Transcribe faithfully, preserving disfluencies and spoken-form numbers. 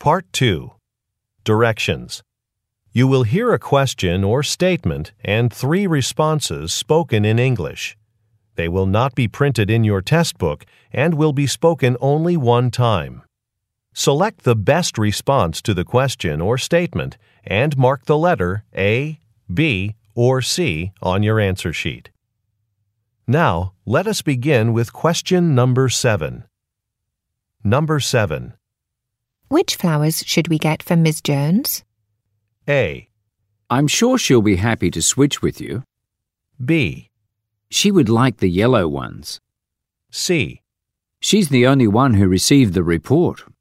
Part two. Directions. You will hear a question or statement and three responses spoken in English. They will not be printed in your test book and will be spoken only one time. Select the best response to the question or statement and mark the letter A, B, or C on your answer sheet. Now, let us begin with question number seven. Number seven. Which flowers should we get for Miss Jones? A. I'm sure she'll be happy to switch with you. B. She would like the yellow ones. C. She's the only one who received the report.